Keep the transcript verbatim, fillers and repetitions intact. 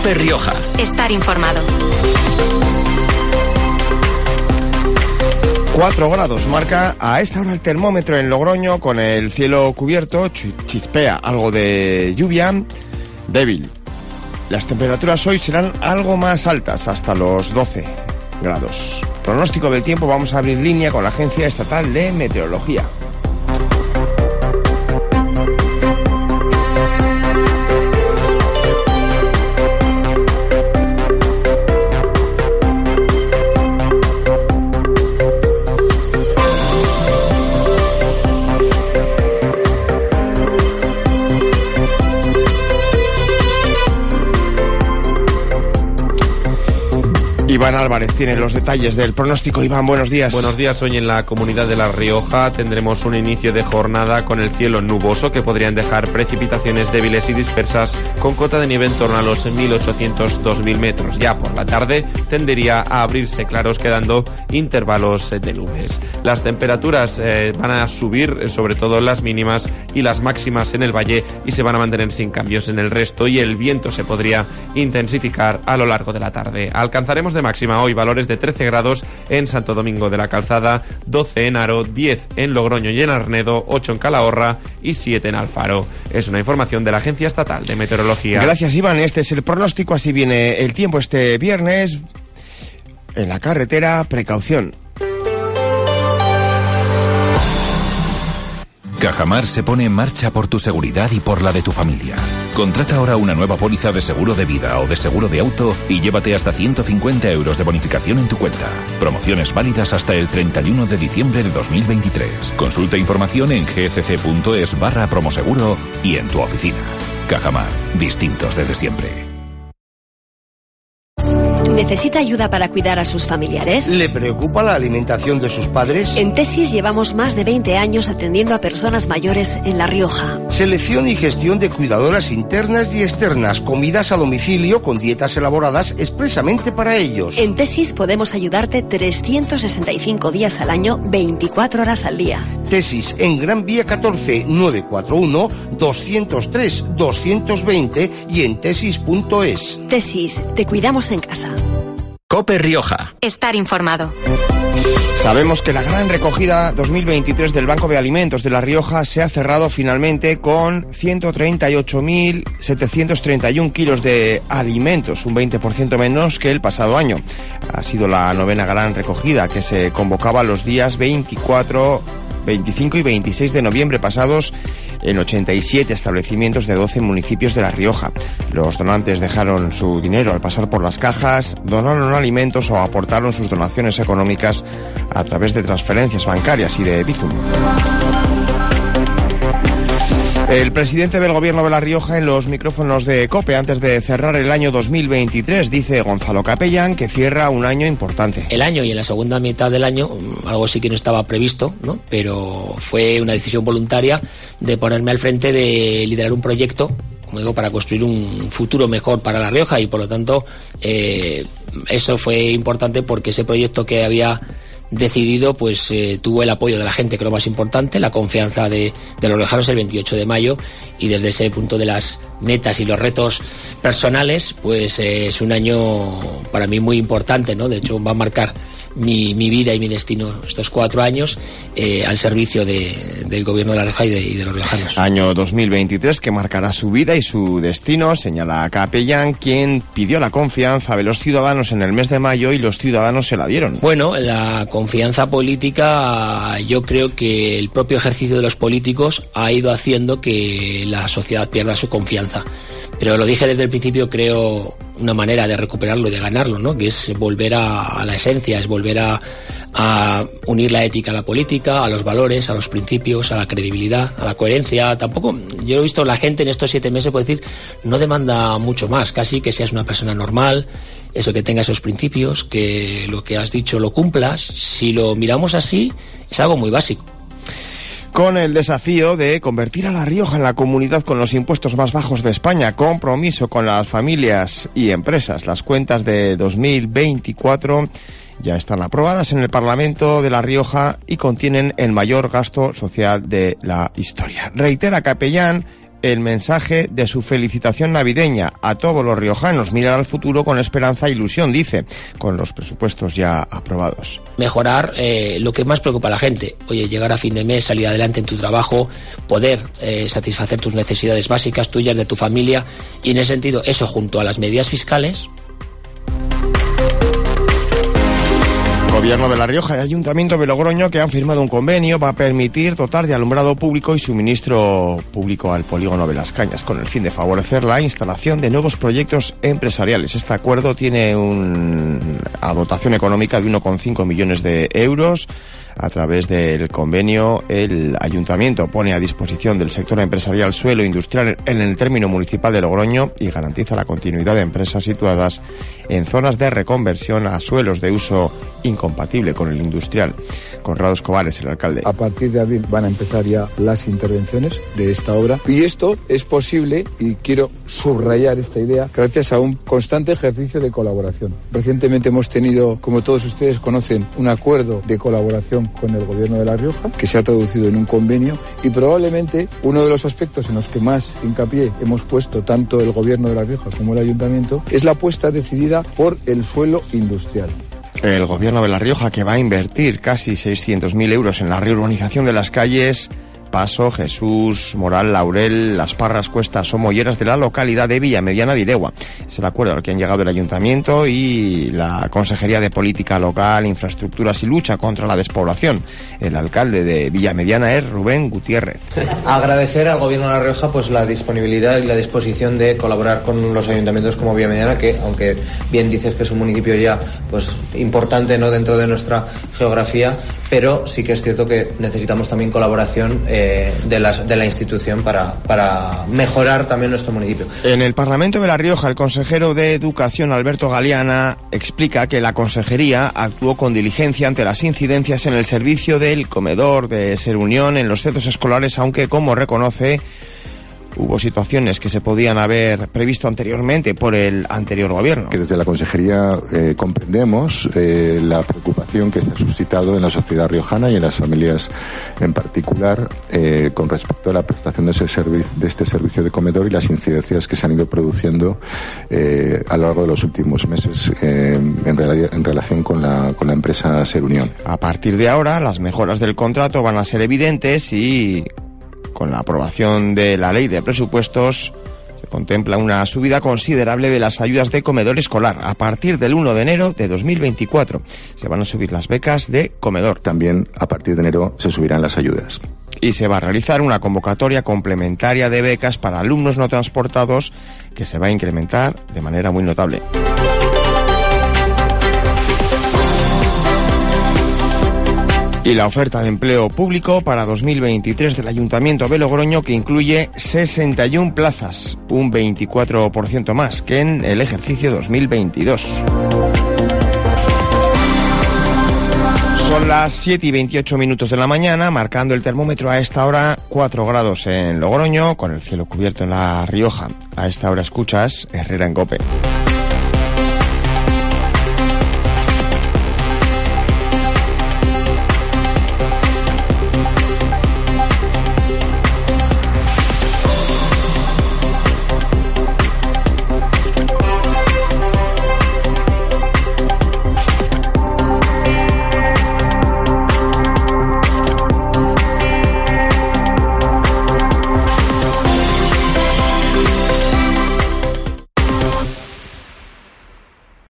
COPE Rioja. Estar informado. cuatro grados marca a esta hora el termómetro en Logroño, con el cielo cubierto, chispea algo de lluvia débil. Las temperaturas hoy serán algo más altas, hasta los doce grados. Pronóstico del tiempo, vamos a abrir línea con la Agencia Estatal de Meteorología. Iván Álvarez tiene los detalles del pronóstico. Iván, buenos días. Buenos días. Hoy en la comunidad de La Rioja tendremos un inicio de jornada con el cielo nuboso, que podrían dejar precipitaciones débiles y dispersas con cota de nieve en torno a los mil ochocientos a dos mil metros. Ya por la tarde tendería a abrirse claros, quedando intervalos de nubes. Las temperaturas eh, van a subir, sobre todo las mínimas y las máximas en el valle, y se van a mantener sin cambios en el resto, y el viento se podría intensificar a lo largo de la tarde. Alcanzaremos de máxima hoy valores de trece grados en Santo Domingo de la Calzada, doce en Haro, diez en Logroño y en Arnedo, ocho en Calahorra y siete en Alfaro. Es una información de la Agencia Estatal de Meteorología. Gracias, Iván. Este es el pronóstico. Así viene el tiempo este viernes. En la carretera, precaución. Cajamar se pone en marcha por tu seguridad y por la de tu familia. Contrata ahora una nueva póliza de seguro de vida o de seguro de auto y llévate hasta ciento cincuenta euros de bonificación en tu cuenta. Promociones válidas hasta el treinta y uno de diciembre de dos mil veintitrés. Consulta información en gcc.es barra promoseguro y en tu oficina. Cajamar, distintos desde siempre. ¿Necesita ayuda para cuidar a sus familiares? ¿Le preocupa la alimentación de sus padres? En Tesis llevamos más de veinte años atendiendo a personas mayores en La Rioja. Selección y gestión de cuidadoras internas y externas, comidas a domicilio con dietas elaboradas expresamente para ellos. En Tesis podemos ayudarte trescientos sesenta y cinco días al año, veinticuatro horas al día. Tesis en Gran Vía catorce, novecientos cuarenta y uno, doscientos tres, doscientos veinte y en tesis punto es. Tesis, te cuidamos en casa. COPE Rioja. Estar informado. Sabemos que la gran recogida dos mil veintitrés del Banco de Alimentos de La Rioja se ha cerrado finalmente con ciento treinta y ocho mil setecientos treinta y uno kilos de alimentos, un veinte por ciento menos que el pasado año. Ha sido la novena gran recogida, que se convocaba los días veinticuatro, veinticinco y veintiséis de noviembre pasados en ochenta y siete establecimientos de doce municipios de La Rioja. Los donantes dejaron su dinero al pasar por las cajas, donaron alimentos o aportaron sus donaciones económicas a través de transferencias bancarias y de Bizum. El presidente del Gobierno de La Rioja en los micrófonos de COPE antes de cerrar el año dos mil veintitrés, dice Gonzalo Capellán, que cierra un año importante. El año y en la segunda mitad del año, algo sí que no estaba previsto, ¿no? Pero fue una decisión voluntaria de ponerme al frente de liderar un proyecto, como digo, para construir un futuro mejor para La Rioja, y por lo tanto eh, eso fue importante porque ese proyecto que había decidido, pues eh, tuvo el apoyo de la gente, que es lo más importante, la confianza de, de los riojanos el veintiocho de mayo, y desde ese punto de las metas y los retos personales, pues eh, es un año para mí muy importante, ¿no? De hecho va a marcar mi, mi vida y mi destino estos cuatro años eh, al servicio de, del Gobierno de La Rioja y de, y de los riojanos. Año dos mil veintitrés que marcará su vida y su destino, señala Capellán, quien pidió la confianza de los ciudadanos en el mes de mayo y los ciudadanos se la dieron. Bueno, la confianza política, yo creo que el propio ejercicio de los políticos ha ido haciendo que la sociedad pierda su confianza. Pero lo dije desde el principio, creo una manera de recuperarlo y de ganarlo, ¿no? Que es volver a, a la esencia, es volver a, a unir la ética a la política, a los valores, a los principios, a la credibilidad, a la coherencia. Tampoco, yo he visto la gente en estos siete meses, puedo decir, no demanda mucho más, casi que seas una persona normal, eso, que tenga esos principios, que lo que has dicho lo cumplas. Si lo miramos así, es algo muy básico. Con el desafío de convertir a La Rioja en la comunidad con los impuestos más bajos de España, compromiso con las familias y empresas. Las cuentas de dos mil veinticuatro ya están aprobadas en el Parlamento de La Rioja y contienen el mayor gasto social de la historia. Reitera Capellán el mensaje de su felicitación navideña a todos los riojanos. Mirar al futuro con esperanza e ilusión, dice, con los presupuestos ya aprobados. Mejorar eh, lo que más preocupa a la gente. Oye, llegar a fin de mes, salir adelante en tu trabajo, poder eh, satisfacer tus necesidades básicas, tuyas, de tu familia, y en ese sentido, eso junto a las medidas fiscales. Gobierno de La Rioja y Ayuntamiento de Logroño, que han firmado un convenio, va a permitir dotar de alumbrado público y suministro público al polígono de Las Cañas, con el fin de favorecer la instalación de nuevos proyectos empresariales. Este acuerdo tiene una dotación económica de uno coma cinco millones de euros. A través del convenio, el Ayuntamiento pone a disposición del sector empresarial suelo industrial en el término municipal de Logroño y garantiza la continuidad de empresas situadas en zonas de reconversión a suelos de uso incompatible con el industrial. Conrado Escobar es el alcalde. A partir de abril van a empezar ya las intervenciones de esta obra, y esto es posible, y quiero subrayar esta idea, gracias a un constante ejercicio de colaboración. Recientemente hemos tenido, como todos ustedes conocen, un acuerdo de colaboración con el Gobierno de La Rioja, que se ha traducido en un convenio, y probablemente uno de los aspectos en los que más hincapié hemos puesto tanto el Gobierno de La Rioja como el Ayuntamiento es la apuesta decidida por el suelo industrial. El Gobierno de La Rioja, que va a invertir casi seiscientos mil euros en la reurbanización de las calles Paso, Jesús, Moral, Laurel, Las Parras, Cuestas o Molleras de la localidad de Villamediana de Iregua. Es el acuerdo al que han llegado el Ayuntamiento y la Consejería de Política Local, Infraestructuras y Lucha contra la Despoblación. El alcalde de Villamediana es Rubén Gutiérrez. Agradecer al Gobierno de La Rioja pues la disponibilidad y la disposición de colaborar con los ayuntamientos como Villamediana, que aunque bien dices que es un municipio ya pues importante, ¿no?, dentro de nuestra geografía, pero sí que es cierto que necesitamos también colaboración eh, de, las, de la institución para, para mejorar también nuestro municipio. En el Parlamento de La Rioja, el consejero de Educación, Alberto Galeana, explica que la consejería actuó con diligencia ante las incidencias en el servicio del comedor de Ser Unión en los centros escolares, aunque, como reconoce, hubo situaciones que se podían haber previsto anteriormente por el anterior gobierno. Que desde la consejería eh, comprendemos eh, la preocupación que se ha suscitado en la sociedad riojana y en las familias en particular eh, con respecto a la prestación de, ese servicio, de este servicio de comedor y las incidencias que se han ido produciendo eh, a lo largo de los últimos meses eh, en, rela- en relación con la, con la empresa Ser Unión. A partir de ahora, las mejoras del contrato van a ser evidentes y con la aprobación de la ley de presupuestos se contempla una subida considerable de las ayudas de comedor escolar. A partir del uno de enero de dos mil veinticuatro se van a subir las becas de comedor. También a partir de enero se subirán las ayudas. Y se va a realizar una convocatoria complementaria de becas para alumnos no transportados que se va a incrementar de manera muy notable. Y la oferta de empleo público para dos mil veintitrés del Ayuntamiento de Logroño, que incluye sesenta y una plazas, un veinticuatro por ciento más que en el ejercicio dos mil veintidós. Son las siete y veintiocho minutos de la mañana, marcando el termómetro a esta hora cuatro grados en Logroño, con el cielo cubierto en La Rioja. A esta hora escuchas Herrera en COPE.